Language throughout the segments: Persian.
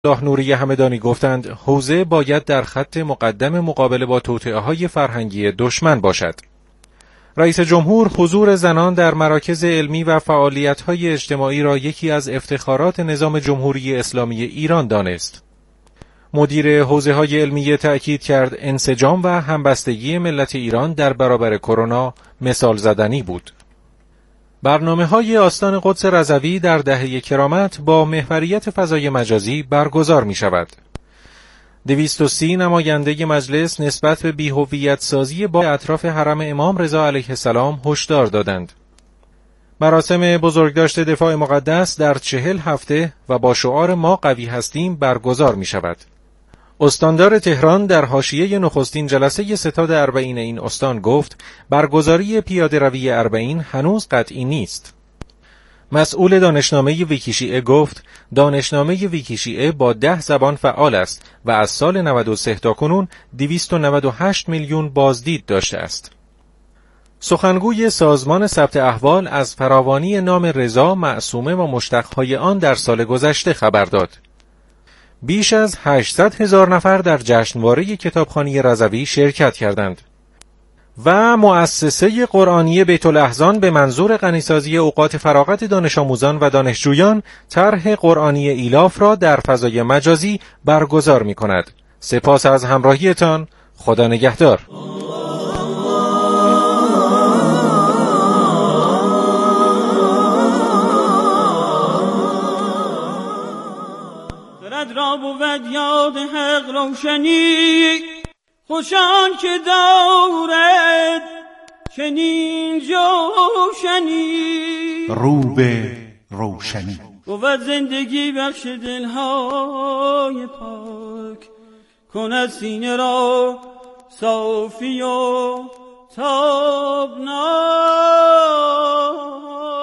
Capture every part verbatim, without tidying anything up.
الله نوری همدانی گفتند حوزه باید در خط مقدم مقابله با توطئه‌های فرهنگی دشمن باشد. رئیس جمهور حضور زنان در مراکز علمی و فعالیت‌های اجتماعی را یکی از افتخارات نظام جمهوری اسلامی ایران دانست. مدیر حوزه‌های علمی تأکید کرد انسجام و همبستگی ملت ایران در برابر کرونا مثال زدنی بود. برنامه‌های آستان قدس رضوی در دهه کرامت با محوریت فضای مجازی برگزار می‌شود. دویست و سی نماینده مجلس نسبت به بی‌هویت سازی با اطراف حرم امام رضا علیه السلام هشدار دادند. مراسم بزرگداشت دفاع مقدس در چهل هفته و با شعار ما قوی هستیم برگزار می‌شود. استاندار تهران در حاشیه نخستین جلسه ستاد اربعین این استان گفت برگزاری پیاده روی اربعین هنوز قطعی نیست. مسئول دانشنامه ویکیشیعه گفت دانشنامه ویکیشیعه با ده زبان فعال است و از سال نود و سه تا کنون دویست و نود و هشت میلیون بازدید داشته است. سخنگوی سازمان ثبت احوال از فراوانی نام رضا، معصومه و مشتقهای آن در سال گذشته خبر داد. بیش از هشتصد هزار نفر در جشنواره کتابخوانی رضوی شرکت کردند. و مؤسسه قرآنی بیت الاحزان به منظور غنیسازی اوقات فراغت دانش آموزان و دانشجویان طرح قرآنی ایلاف را در فضای مجازی برگزار می کند. سپاس از همراهیتان. خدا نگهدار. را بود یاد حق روشنی خوشان که دارد چنین جوشنی رو به روشنی بود زندگی بخش دلهای پاک کند سینه را صافی و تابناک.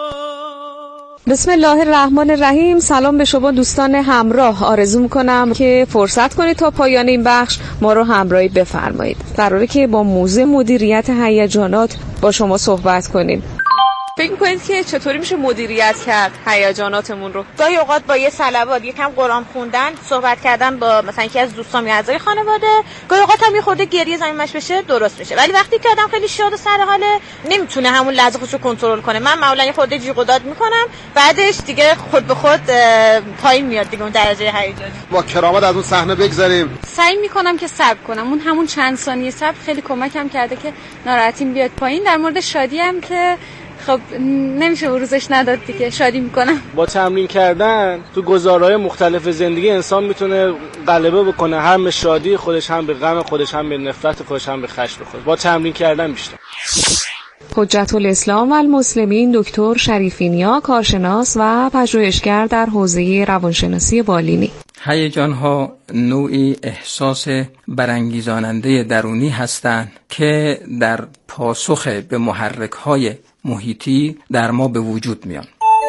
بسم الله الرحمن الرحیم. سلام به شما دوستان همراه. آرزو میکنم که فرصت کنید تا پایان این بخش ما رو همراهی بفرمایید. قراره که با موضوع مدیریت هیجانات با شما صحبت کنیم. فکر می‌کنید که چطوری میشه مدیریت کرد هیجاناتمون رو؟ گاهی اوقات با یه صلوات، یکم قرآن خوندن، صحبت کردن با مثلا یکی از دوستان یا اعضای خانواده، گاهی اوقات هم یه خورده گریه زمینش بشه درست میشه. ولی وقتی که آدم خیلی شاد و سر حاله نمیتونه همون لحظه خودشو کنترل کنه. من معمولا یه خورده جیغ و داد میکنم، بعدش دیگه خود به خود پایین میاد دیگه اون درجه هیجانی. با کرامت از اون صحنه بگذریم. سعی میکنم که صبر کنم. اون همون چند ثانیه صبر خیلی کمکم کرده که ناراحتیم بیاد پایین. در مورد شادی هم که خب نمیشه بروزش نداد دیگه، شادی میکنم. با تمرین کردن تو گزارهای مختلف زندگی انسان میتونه غلبه بکنه هم به شادی خودش، هم به غم خودش، هم به نفرت خودش، هم به خشم خودش. با تمرین کردن بیشتر. حجت الاسلام و المسلمین دکتر شریفی نیا، کارشناس و پژوهشگر در حوزه روانشناسی بالینی. هیجان‌ها نوعی احساس برانگیزاننده درونی هستند که در پاسخ به محرک‌های محیطی در ما به وجود میان.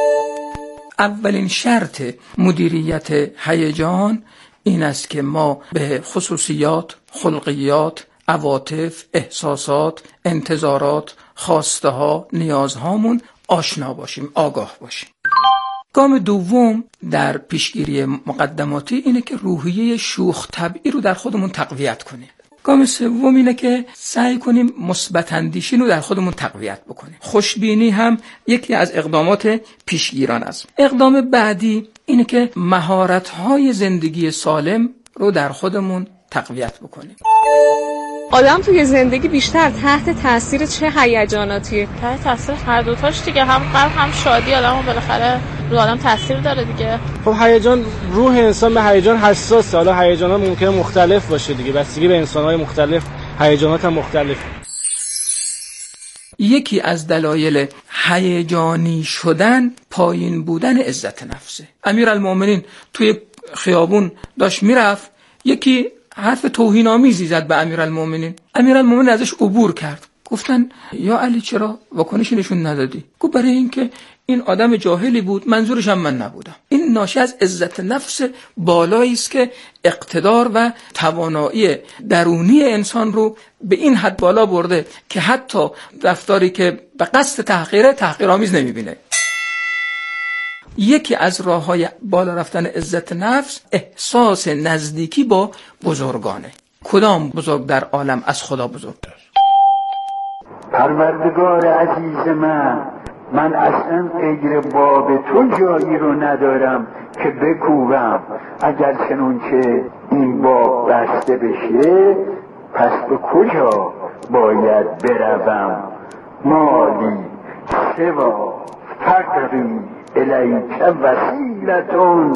اولین شرط مدیریت هیجان این است که ما به خصوصیات، خلقیات، عواطف، احساسات، انتظارات، خواسته ها، نیازهامون آشنا باشیم، آگاه باشیم. گام دوم در پیشگیری مقدماتی اینه که روحیه شوخ طبعی رو در خودمون تقویت کنیم. گام سوم اینه که سعی کنیم مثبت اندیشی رو در خودمون تقویت بکنیم. خوشبینی هم یکی از اقدامات پیشگیران است. اقدام بعدی اینه که مهارت‌های زندگی سالم رو در خودمون تقویت بکنیم. آدم توی زندگی بیشتر تحت تاثیر چه هیجاناتیه؟ تحت تاثیر هر دو تاش دیگه، هم غم هم شادی. آدمو بالاخره رو آدم تاثیر داره دیگه. خب هیجان، روح انسان به هیجان حساسه. حالا هیجان‌ها ممکنه مختلف باشه دیگه، بستگی به انسان‌های مختلف هیجانات هم مختلفه. یکی از دلایل هیجانی شدن پایین بودن عزت نفسه. امیرالمومنین توی خیابون داشت میرفت، یکی حرف توهین‌آمیزی زد به امیرالمومنین. امیرالمومنین ازش عبور کرد. گفتن یا علی چرا واکنشی نشون ندادی؟ گفت برای اینکه این آدم جاهلی بود، منظورش هم من نبودم. این ناشی از عزت نفس بالایی است که اقتدار و توانایی درونی انسان رو به این حد بالا برده که حتی رفتاری که به قصد تحقیر تحقیرآمیز نمیبینه. یکی از راه‌های بالا رفتن عزت نفس احساس نزدیکی با بزرگانه. کدام بزرگ در عالم از خدا بزرگتر؟ پروردگار عزیز من، من اصلا غیر باب تو جایی رو ندارم که بکوبم. اگر چنانچه این باب بسته بشه پس به کجا باید بروم؟ مالی سوا فقری الیک وسیلتون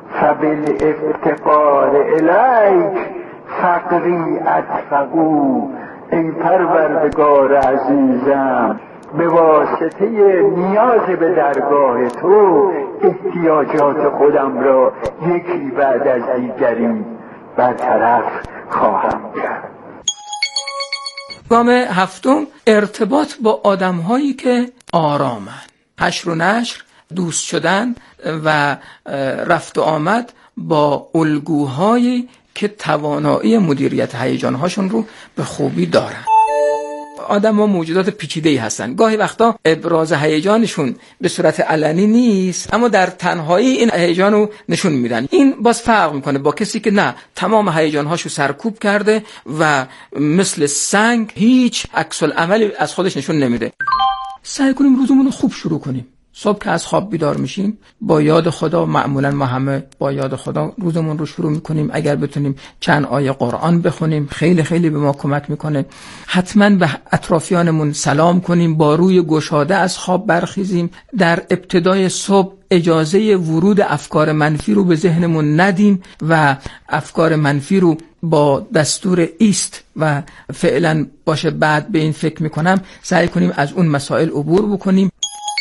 فبالافتقار الیک فقری ادفقو. ای پروردگار عزیزم، به واسطه نیاز به درگاه تو احتیاجات خودم را یکی بعد از دیگری برطرف خواهم کرد. گام هفتم، ارتباط با آدم‌هایی که آرامن. حشر و نشر، دوست شدن و رفت و آمد با الگوهایی که توانایی مدیریت هیجان‌هاشون رو به خوبی دارن. آدم‌ها موجودات پیچیده‌ای هستن. گاهی وقتا ابراز هیجانشون به صورت علنی نیست، اما در تنهایی این هیجان رو نشون میدن. این باز فرق میکنه با کسی که نه، تمام هیجان‌هاشو سرکوب کرده و مثل سنگ هیچ عکس العملی از خودش نشون نمیده. سعی کنیم روزمون رو خوب شروع کنیم. صبح که از خواب بیدار میشیم با یاد خدا، معمولا ما همه با یاد خدا روزمون رو شروع میکنیم. اگر بتونیم چند آیه قرآن بخونیم خیلی خیلی به ما کمک میکنه. حتما به اطرافیانمون سلام کنیم، با روی گشاده از خواب برخیزیم. در ابتدای صبح اجازه ورود افکار منفی رو به ذهنمون ندیم و افکار منفی رو با دستور ایست و فعلا باشه بعد به این فکر میکنم سعی کنیم از اون مسائل عبور بکنیم.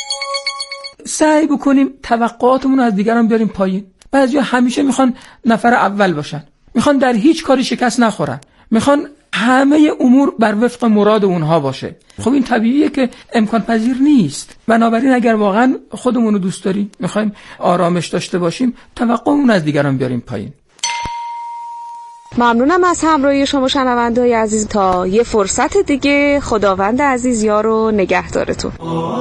سعی بکنیم توقعاتمون رو از دیگران بیاریم پایین. بعضیا همیشه میخوان نفر اول باشن، میخوان در هیچ کاری شکست نخورن، میخوان همه امور بر وفق مراد اونها باشه. خب این طبیعیه که امکان پذیر نیست. بنابراین اگر واقعا خودمون رو دوست داریم، میخوایم آرامش داشته باشیم، توقعمون از دیگران بیاریم پایین. ممنونم از همراهی شما شنونده‌های عزیز. تا یه فرصت دیگه، خداوند عزیز یار و نگهدارتون.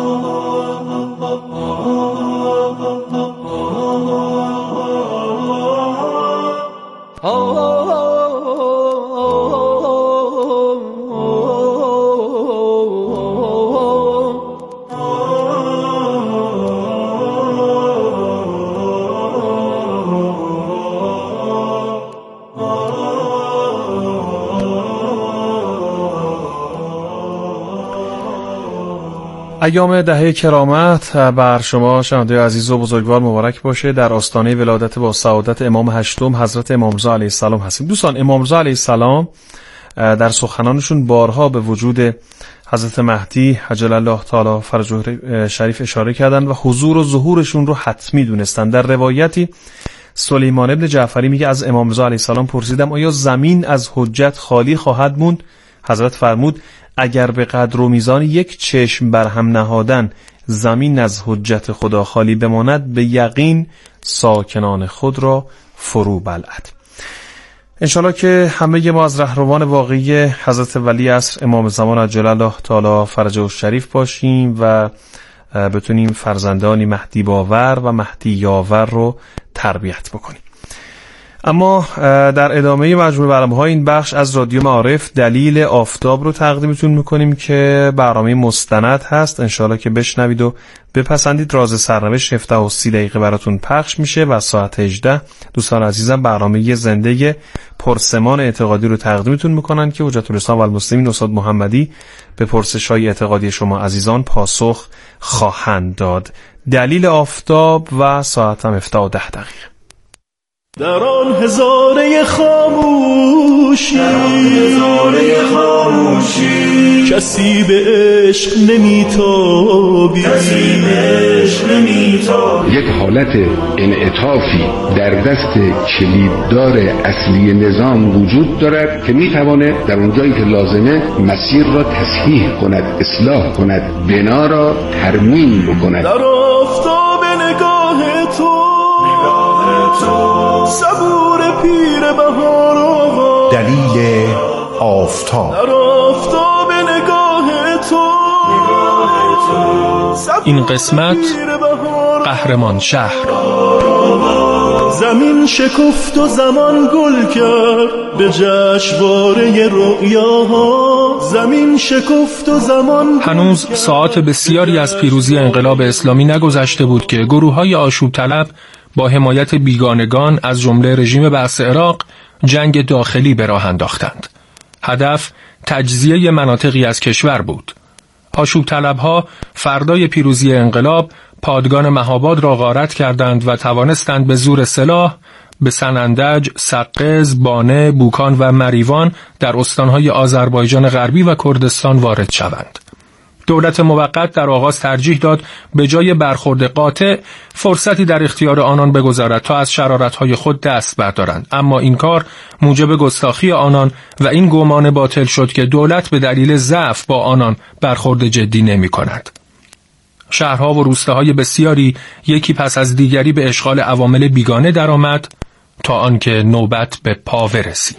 ایام دهه کرامت بر شما شنوندگان عزیز و بزرگوار مبارک باشه. در آستانه ولادت با سعادت امام هشتم حضرت امام رضا علیه السلام هستیم. دوستان، امام رضا علیه السلام در سخنانشون بارها به وجود حضرت مهدی عجل الله تعالی فرجه شریف اشاره کردن و حضور و ظهورشون رو حتمی دونستن. در روایتی سلیمان ابن جعفری میگه از امام رضا علیه السلام پرسیدم آیا زمین از حجت خالی خواهد موند؟ حضرت فرمود اگر به قدر و میزان یک چشم بر هم نهادن زمین از حجت خدا خالی بماند، به یقین ساکنان خود را فرو بلعد. انشالله که همه ما از رهروان واقعی حضرت ولی عصر امام زمان عجل الله تعالی فرجه الشریف باشیم و بتونیم فرزندانی مهدی باور و مهدی یاور رو تربیت بکنیم. اما در ادامه مجموعه برنامه‌های این بخش از رادیو معارف دلیل آفتاب رو تقدیمتون میکنیم که برنامه مستند هست. انشالله که بشنوید و بپسندید. راز سرنوشت هفده و سی دقیقه براتون پخش میشه و ساعت هجده دوستان عزیزم برنامه زنده پرسمان اعتقادی رو تقدیمتون میکنن که حجت الاسلام و المسلمین استاد محمدی به پرسش‌های اعتقادی شما عزیزان پاسخ خواهند داد. دلیل آفتاب و ساعت هم هفده و ده دقیقه. در آن هزاره خاموشی هزاره خاموشی کسی به عشق نمیتابی کسی به عشق نمیتابی. یک حالت انعطافی در دست کلیددار اصلی نظام وجود دارد که میتواند در اونجایی که لازمه مسیر را تصحیح کند، اصلاح کند، بنا را ترمیم بکند. در آفتاب نگاه تو صبور پیر بهار آقا دلیل آفتاب. در آفتاب نگاه تو این قسمت قهرمان شهر. زمین شکفت و زمان گل کرد به جشنواره رؤیاها. زمین شکفت و زمان هنوز ساعات بسیاری از پیروزی انقلاب اسلامی نگذشته بود که گروه‌های آشوب طلب با حمایت بیگانگان از جمله رژیم بعث عراق جنگ داخلی به راه انداختند. هدف تجزیه مناطقی از کشور بود. آشوب طلبها فردای پیروزی انقلاب پادگان مهاباد را غارت کردند و توانستند به زور سلاح به سنندج، سقز، بانه، بوکان و مریوان در استانهای آذربایجان غربی و کردستان وارد شوند. دولت موقت در آغاز ترجیح داد به جای برخورد قاطع فرصتی در اختیار آنان بگذارد تا از شرارت‌های خود دست بردارند، اما این کار موجب گستاخی آنان و این گمان باطل شد که دولت به دلیل ضعف با آنان برخورد جدی نمی‌کند. شهرها و روستاهای بسیاری یکی پس از دیگری به اشغال عوامل بیگانه درآمد تا آنکه نوبت به پاوه رسید.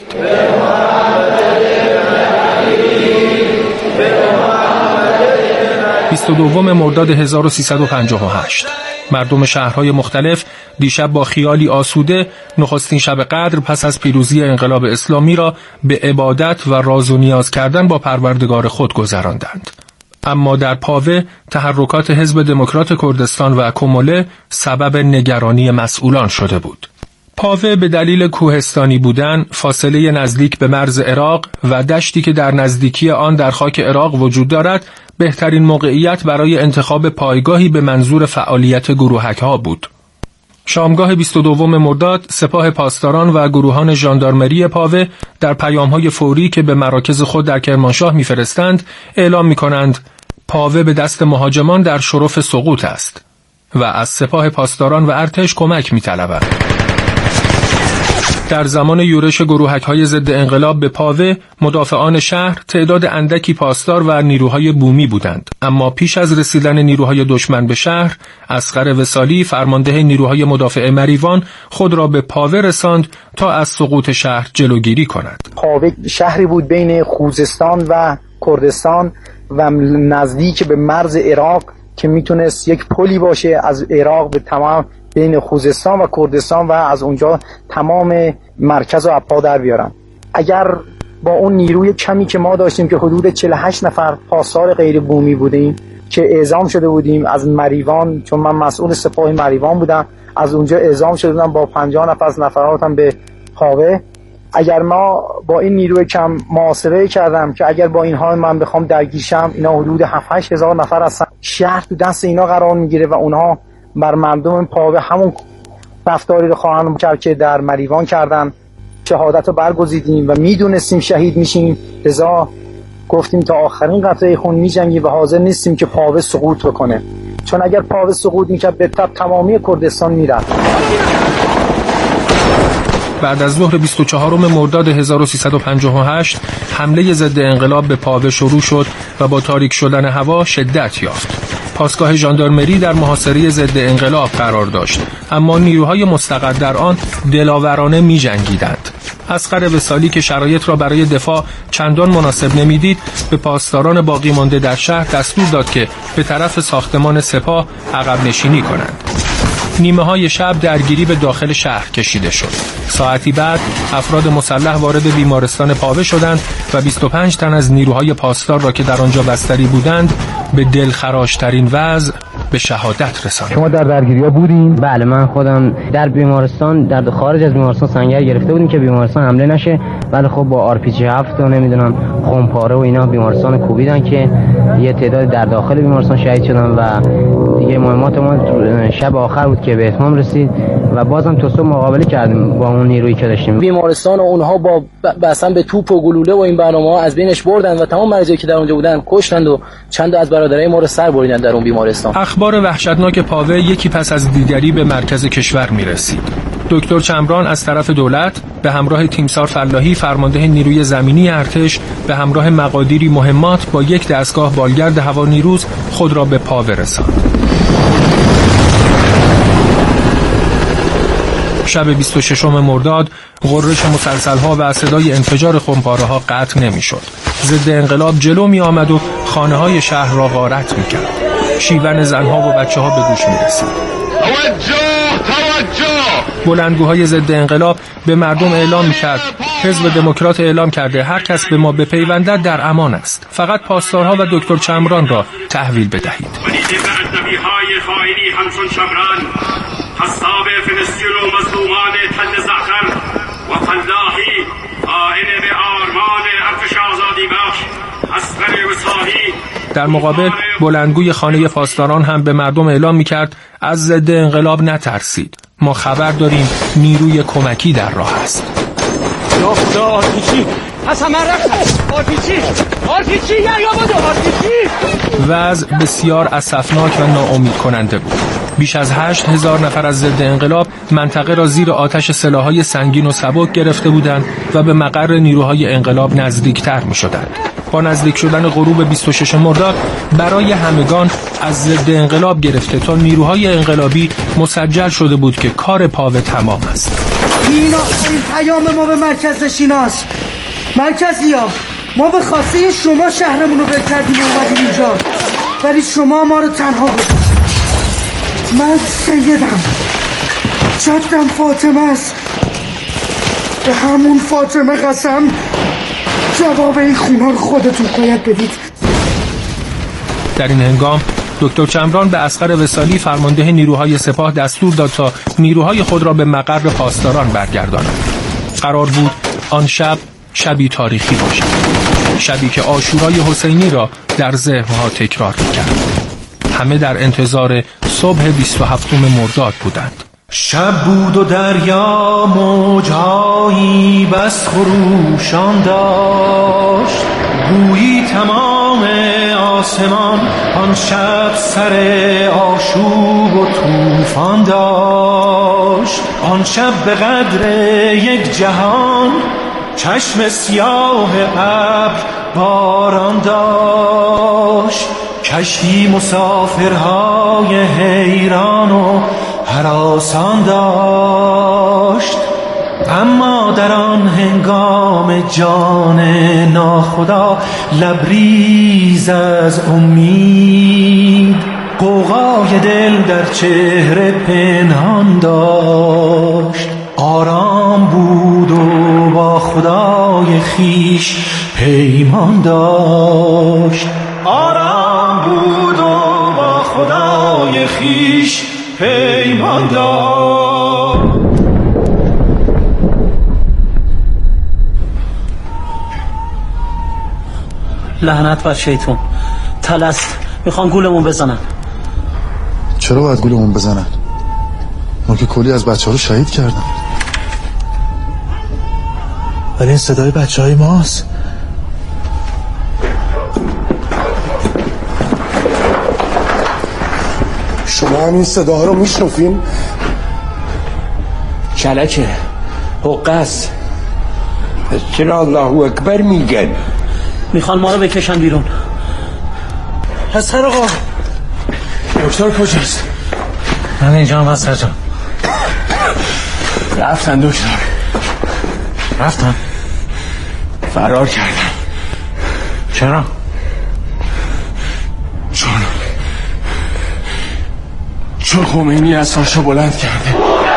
بیست و دوم مرداد هزار و سیصد و پنجاه و هشت مردم شهرهای مختلف دیشب با خیالی آسوده نخستین شب قدر پس از پیروزی انقلاب اسلامی را به عبادت و راز و نیاز کردن با پروردگار خود گذراندند. اما در پاوه تحرکات حزب دموکرات کردستان و کومله سبب نگرانی مسئولان شده بود. پاوه به دلیل کوهستانی بودن، فاصله نزدیک به مرز عراق و دشتی که در نزدیکی آن در خاک عراق وجود دارد، بهترین موقعیت برای انتخاب پایگاهی به منظور فعالیت گروهک‌ها بود. شامگاه بیست و دوم مرداد سپاه پاسداران و گروهان ژاندارمری پاوه در پیام‌های فوری که به مراکز خود در کرمانشاه می‌فرستند اعلام می‌کنند پاوه به دست مهاجمان در شرف سقوط است و از سپاه پاسداران و ارتش کمک می‌طلبند. در زمان یورش گروهک‌های ضد انقلاب به پاوه، مدافعان شهر تعداد اندکی پاسدار و نیروهای بومی بودند، اما پیش از رسیدن نیروهای دشمن به شهر، اصغر وصالی فرمانده نیروهای مدافع مریوان خود را به پاوه رساند تا از سقوط شهر جلوگیری کند. پاوه شهری بود بین خوزستان و کردستان و نزدیک به مرز عراق که میتونست یک پلی باشه از عراق به تمام بین خوزستان و کردستان و از اونجا تمام مرکز و اپا در بیارن. اگر با اون نیروی کمی که ما داشتیم که حدود چهل و هشت نفر پاسدار غیر بومی بودیم که اعزام شده بودیم از مریوان، چون من مسئول سپاه مریوان بودم، از اونجا اعزام شده بودم با پنجاه نفر از نفراتم به پاوه. اگر ما با این نیروی کم محاسبه کردم که اگر با اینها من بخوام درگیرشم، اینا حدود هفت هشت هزار نفر هستن، شهر تو دست اینا قرار میگیره و اونها بر مردم پاوه همون رفتاری رو خواهند کرد که در مریوان کردن. شهادت رو برگزیدیم و میدونستیم شهید میشیم، لذا گفتیم تا آخرین قطره خون میجنگیم و حاضر نیستیم که پاوه سقوط بکنه، چون اگر پاوه سقوط میکرد به تب تمامی کردستان میرفت. بعد از ظهر بیست و چهارم مرداد هزار و سیصد و پنجاه و هشت حمله ضد انقلاب به پاوه شروع شد و با تاریک شدن هوا شدت یافت. پاسگاه ژاندارمری در محاصره ضد انقلاب قرار داشت، اما نیروهای مستقر در آن دلاورانه می جنگیدند. اصغر وصالی که شرایط را برای دفاع چندان مناسب نمیدید، به پاسداران باقی مانده در شهر دستور داد که به طرف ساختمان سپاه عقب نشینی کنند. نیمه های شب درگیری به داخل شهر کشیده شد. ساعتی بعد افراد مسلح وارد بیمارستان پاوه شدند و بیست و پنج تن از نیروهای پاسدار را که در آنجا بستری بودند به دلخراشترین وضع به شهادت رساندند. شما در درگیری‌ها بودین؟ بله، من خودم در بیمارستان، در خارج از بیمارستان سنگر گرفته بودیم که بیمارستان حمله نشه، ولی خب با آر پی جی هفت و نمیدونم خمپاره و اینا بیمارستان کوبیدن که یه تعداد در داخل بیمارستان شهید شدن و دیگه مهمات ما شب آخر بود که به اتمام رسید و بازم تا صبح مقابله کردیم با اون نیرویی که داشتیم. بیمارستان و اونها با بسن به توپ و گلوله و این برنامه‌ها از بینش بردن و تمام مریضایی که در اونجا بودن کشتند و چند از برادرای ما رو سر بریدن در اون بیمارستان. اخبار وحشتناک پاوه یکی پس از دیگری به مرکز کشور میرسید. دکتر چمران از طرف دولت به همراه تیمسار فلاحی فرمانده نیروی زمینی ارتش به همراه مقادیری مهمات با یک دستگاه بالگرد هوانیروز خود را به پاوه رساند. شب بیست و ششم مرداد غرش مسلسل‌ها و صدای انفجار خمپاره‌ها قطع نمی‌شد. ضد انقلاب جلو می آمد و خانه‌های شهر را غارت می‌کرد. شیون زن‌ها و بچه‌ها به گوش می‌رسید. توجه توجه. بلندگوهای ضد انقلاب به مردم اعلام می‌کرد حزب دموکرات اعلام کرده هر کس به ما بپیوندد در امان است، فقط پاسدارها و دکتر چمران را تحویل بدهید. های خائنی همچون چمران، حساب فلسطین و مظلومان تل زعفر و فلاحی، آینه به آرمان ارتش آزادی بخش اصغر وصاحی. در مقابل بلندگوی خانه پاسداران هم به مردم اعلام می‌کرد از ضد انقلاب نترسید، ما خبر داریم نیروی کمکی در راه است. یا خدا آرپیچی پس همه رفتن. آرپیچی آرپیچی یا یا بودو آرپیچی. وضع بسیار اسفناک و ناامید کننده بود. بیش از هشت هزار نفر از ضد انقلاب منطقه را زیر آتش سلاح‌های سنگین و سبک گرفته بودند و به مقر نیروهای انقلاب نزدیکتر می‌شدند. با نزدیک شدن غروب بیست و ششم مرداد برای همگان از ضد انقلاب گرفته تا نیروهای انقلابی مسجل شده بود که کار پاوه تمام است. این آخرین پیام ما به مرکز نشیناست. مرکزی ها، ما به خواسته شما شهرمون رو بل کردیم و اومدیم اینجا، ولی شما ما رو تنها گذاشتید. من سیدم، جدم فاطمه است، به همون فاطمه قسم جواب این خونه رو خودتون باید بدید. در این هنگام دکتر چمران به اصغر وصالی فرمانده نیروهای سپاه دستور داد تا نیروهای خود را به مقر پاسداران برگردانند. قرار بود آن شب شبی تاریخی باشد، شبی که عاشورای حسینی را در ذهنها تکرار می‌کرد. همه در انتظار صبح بیست و هفتم مرداد بودند. شب بود و دریا موجهایی بس خروشان داشت، گویی تمام آسمان آن شب سر آشوب و طوفان داشت. آن شب به قدر یک جهان چشم سیاه ابر باران داشت. کشتی مسافرهای حیران و هراسان داشت، اما در آن هنگام جان ناخدا لبریز از امید غوغای دل در چهره پنهان داشت. آرام بود و با خدای خیش پیمان داشت. آرام بود و با خدای خیش پیمان داشت. لعنت بر شیطون، طلست، میخوان گولمون بزنن. چرا باید گولمون بزنن؟ ما که کلی از بچه ها رو شهید کردن. ولی این صدای بچه های ماست. شما هم این صداها رو میشنفین؟ کلکه حقه است. چرا الله اکبر میگن؟ میخوان ما رو بکشن بیرون. حسر آقا، دکتر کجاست؟ من اینجا هم حسر جان. رفتن دکتر، رفتن فرار کردن. چرا؟ چون چون خمینی اسمشو بلند کرده.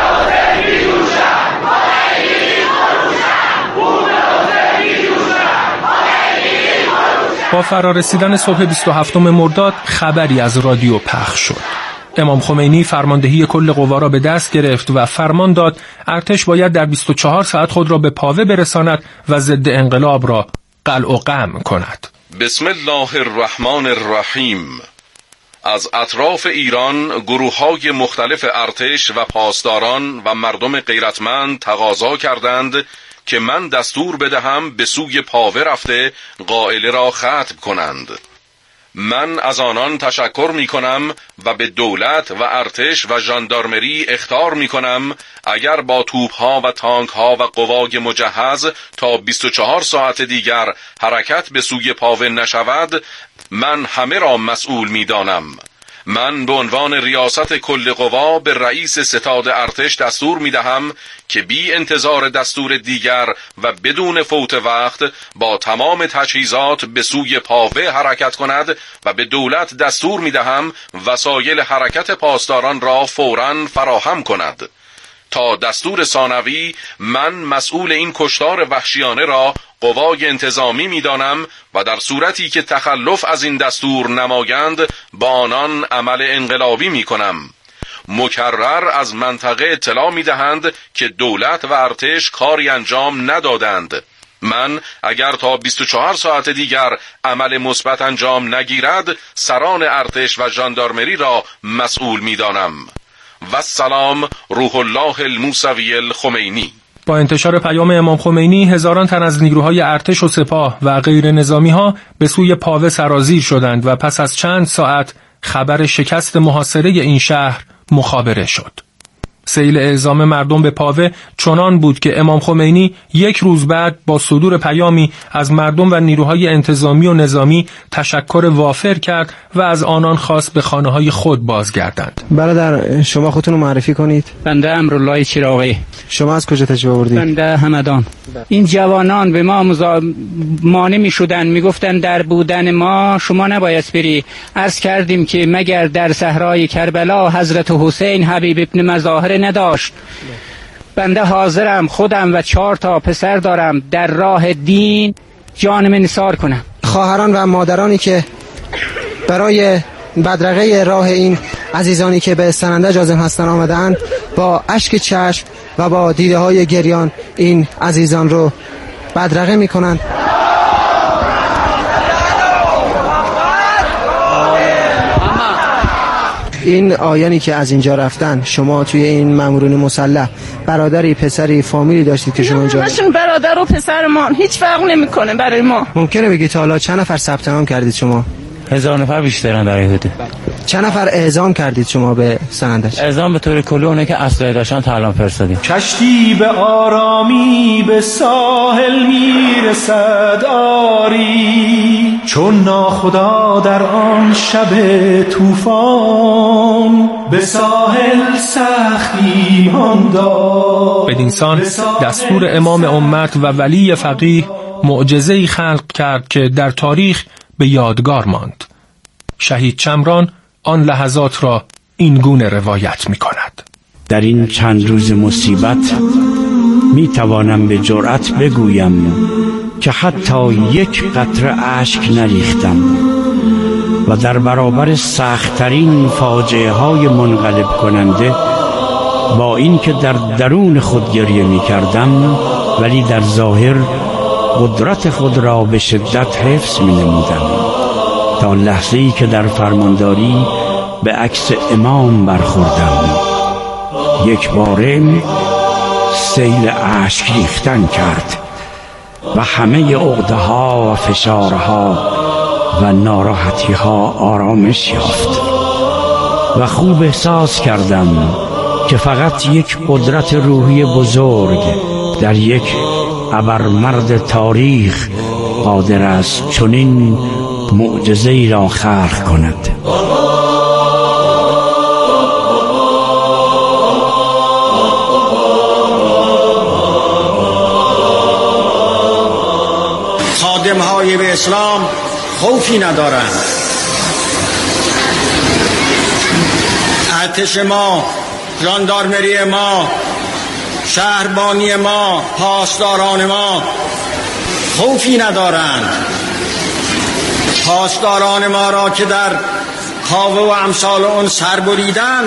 با فرارسیدن صبح بیست و هفتم مرداد خبری از رادیو پخش شد. امام خمینی فرماندهی کل قوا را به دست گرفت و فرمان داد ارتش باید در بیست و چهار ساعت خود را به پاوه برساند و ضد انقلاب را قلع و قمع کند. بسم الله الرحمن الرحیم. از اطراف ایران گروه‌های مختلف ارتش و پاسداران و مردم غیرتمند تقاضا کردند که من دستور بدهم به سوی پاوه رفته قائله را ختم کنند. من از آنان تشکر می کنم و به دولت و ارتش و ژاندارمری اخطار می کنم اگر با توپ‌ها و تانک‌ها و قوای مجهز تا بیست و چهار ساعت دیگر حرکت به سوی پاوه نشود، من همه را مسئول می دانم. من به عنوان ریاست کل قوا به رئیس ستاد ارتش دستور می دهم که بی انتظار دستور دیگر و بدون فوت وقت با تمام تجهیزات به سوی پاوه حرکت کند و به دولت دستور می دهم وسایل حرکت پاسداران را فوراً فراهم کند. تا دستور ثانوی من مسئول این کشتار وحشیانه را قوای انتظامی می دانم و در صورتی که تخلف از این دستور نمایند با آنان عمل انقلابی می کنم. مکرر از منطقه اطلاع می دهند که دولت و ارتش کاری انجام ندادند. من اگر تا بیست و چهار ساعت دیگر عمل مثبت انجام نگیرد سران ارتش و ژاندارمری را مسئول می دانم. و سلام روح الله الموسوی الخمینی. با انتشار پیام امام خمینی هزاران تن از نیروهای ارتش و سپاه و غیر نظامی ها به سوی پاوه سرازیر شدند و پس از چند ساعت خبر شکست محاصره این شهر مخابره شد. سیل اعزام مردم به پاوه چنان بود که امام خمینی یک روز بعد با صدور پیامی از مردم و نیروهای انتظامی و نظامی تشکر وافر کرد و از آنان خواست به خانه‌های خود بازگردند. برادر شما خودتون رو معرفی کنید. بنده امرالله چراغی. شما از کجا تشریف آوردید؟ بنده همدان. این جوانان به ما مزا... مانع می‌شدند، میگفتند در بودن ما شما نباید بری. عرض کردیم که مگر در صحرای کربلا حضرت حسین حبیب ابن مظاهر نداشت. بنده حاضرم خودم و چهار تا پسر دارم در راه دین جانم نثار کنم. خواهران و مادرانی که برای بدرقه راه این عزیزانی که به سنندج عازم هستن آمدند با اشک چشم و با دیده های گریان این عزیزان رو بدرقه می کنند. این آیانی که از اینجا رفتن، شما توی این مامورین مسلح برادری پسری فامیلی داشتید که شما اینجا؟ همشون برادر و پسرمان، هیچ فرق نمیکنه برای ما. ممکنه بگید تا حالا چند نفر ثبت نام کردید شما؟ هزار نفر بیشترن در حدود. چند نفر اعزام کردید شما به سنندج؟ اعزام به طور کلی اونه که اسلحه داشتن تا الان فرستادیم. کشتی به آرامی به ساحل میرسد آری، چون ناخدا در آن شب طوفان به ساحل سختی مانداد. بدین سان دستور امام امت و ولی فقیه معجزه‌ای خلق کرد که در تاریخ به یادگار ماند. شهید چمران آن لحظات را این گونه روایت می کند. در این چند روز مصیبت می توانم به جرأت بگویم که حتی یک قطره اشک نریختم و در برابر سخت‌ترین فاجعه های منقلب کننده با این که در درون خود گریه می کردم ولی در ظاهر قدرت خود را به شدت حفظ می نمودم تا لحظه‌ای که در فرمانداری به عکس امام برخوردم یک باره سیل اشک ریختن کرد و همه عقده‌ها و فشارها و ناراحتی‌ها آرامش یافت و خوب احساس کردم که فقط یک قدرت روحی بزرگ در یک ابرمرد تاریخ قادر است چنین معجزه‌ای را خلق کند. خادم‌های به اسلام خوفی ندارند. ارتش ما، ژاندارمری ما، شهربانی ما، پاسداران ما خوفی ندارند. پاسداران ما را که در کاوه و امثال آن سر بریدند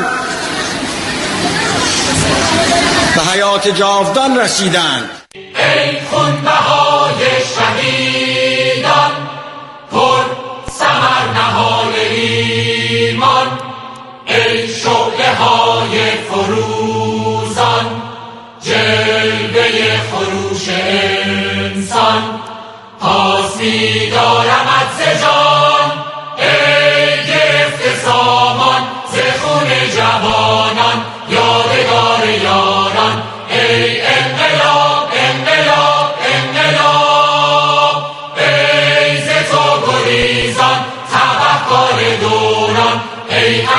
به حیات جاودان رسیدند. ای خونبهای شهیدان، پر ثمر نهال ایمان، ای شعله های فروزان، جلوه خروش انسان، پاس می دارمت ز جان، ای گرفته سامان ز خون جوانان، یادگار یاران، ای انقلاب انقلاب انقلاب، ای ز تو گریزان تبهکار دوران، ای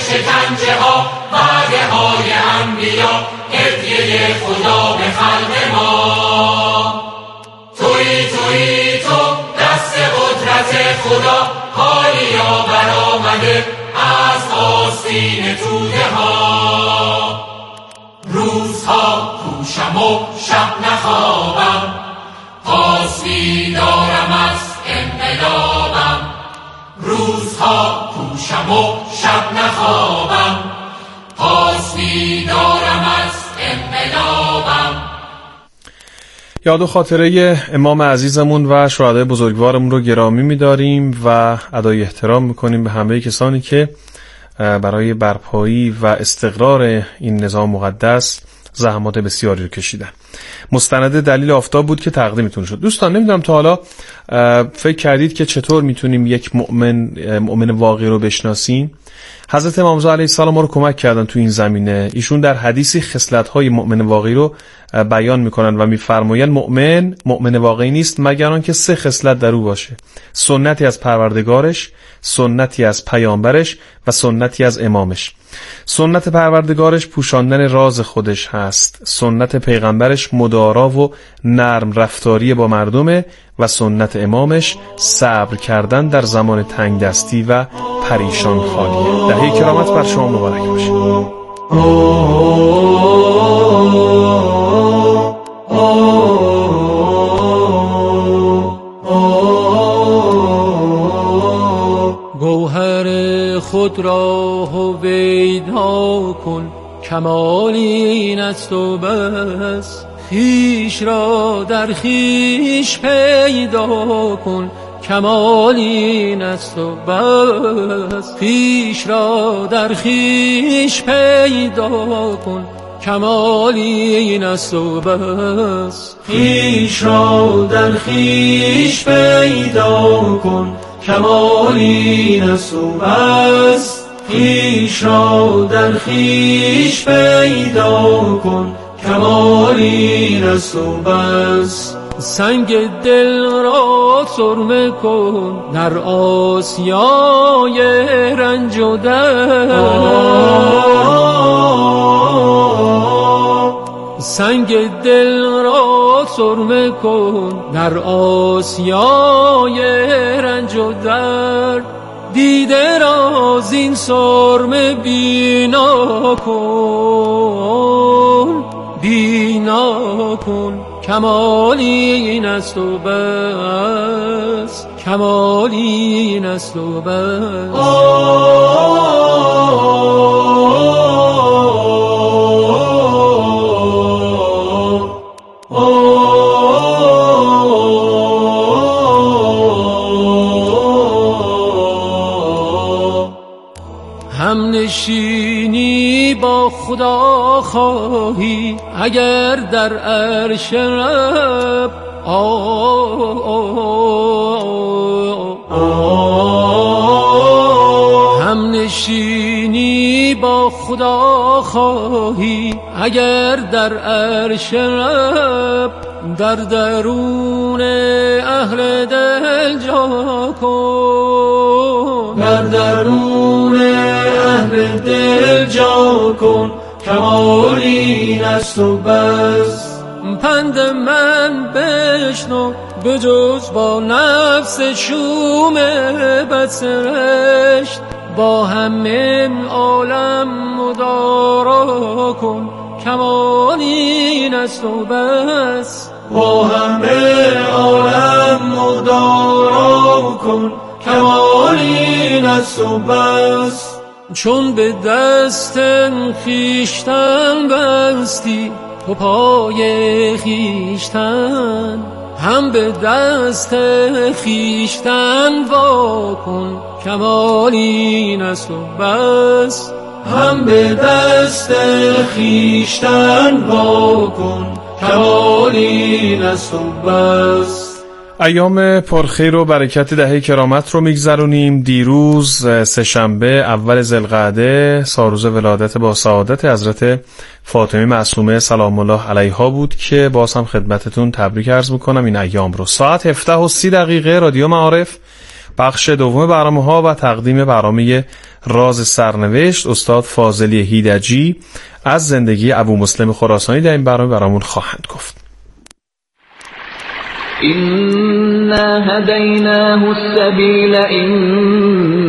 شکنجه ها وعده های انبیا هدیه خدا به خلق ما. تویی تویی تو دست قدرت خدا حالیا برآمده از آستین توده ها. روزها کوشم و شب نخوابم پاس بیدارم از انقلابم. روزها کوشم و شب نخوابم پاس بیدارم از انقلابم. یاد و خاطره امام عزیزمون و شهدای بزرگوارمون رو گرامی می‌داریم و ادای احترام می‌کنیم به همه کسانی که برای برپایی و استقرار این نظام مقدس زحمات بسیاری رو کشیدن. مستند دلیل آفتاب بود که تقدیمتون شد. دوستان نمیدونم تا حالا فکر کردید که چطور میتونیم یک مؤمن مؤمن واقعی رو بشناسیم؟ حضرت امام رضا علیه السلام ما رو کمک کردن تو این زمینه. ایشون در حدیثی خصلت‌های مؤمن واقعی رو بیان میکنن و میفرمایند مؤمن مؤمن واقعی نیست مگر آنکه سه خصلت در او باشه: سنتی از پروردگارش، سنتی از پیامبرش و سنتی از امامش. سنت پروردگارش پوشاندن راز خودش هست، سنت پیغمبرش مدارا و نرم رفتاری با مردمه و سنت امامش صبر کردن در زمان تنگ دستی و پریشان خالیه. دهه کرامت بر شما مبارک باشه. گوهر خود را هویدا کن کمال این است و بس. خویش را در خویش پیدا کن کمال این است و بس. خویش را در خویش پیدا کن کمال این است و بس. خویش را در خویش پیدا کن کمال این است و بس. خویش را در خویش پیدا کن کمال این است و بس. سنگ دل را سرمه کن در آسیای رنج و درد. سنگ دل را سرمه کن در آسیای رنج و درد. دیده را زین سرمه بینا کن بینا کن کمالی این است و بس. کمالی این است و بس. هم نشینی با خدا خواهی اگر در عرش رب هم نشینی با خدا خواهی اگر در عرش رب. در درون اهل دل جا کن در درون اهل دل جا کن کمال این است و بس. پند من بشنو به جز با نفس شوم بدسرشت با همه عالم مدارا کن کمال این است و بس. با همه عالم مدارا کن کمال این است و بس. چون به دست خویشتن بستی تو پای خویشتن هم به دست خویشتن وا کن کمال این است و بس. هم به دست خویشتن وا کن کمال این است و بس. ایام پرخیر و برکت دهه کرامت رو میگذرونیم. دیروز سه‌شنبه اول ذوالقعده ساروز ولادت با سعادت حضرت فاطمه معصومه سلام الله علیها بود که باز هم خدمتتون تبریک عرض میکنم این ایام رو. ساعت هفده و سی دقیقه رادیو معارف بخش دوم برنامه ها و تقدیم برنامه راز سرنوشت استاد فاضلی هیدجی از زندگی ابو مسلم خراسانی در این برنامه برامون خواهند گفت. إنا هديناه السبيل إن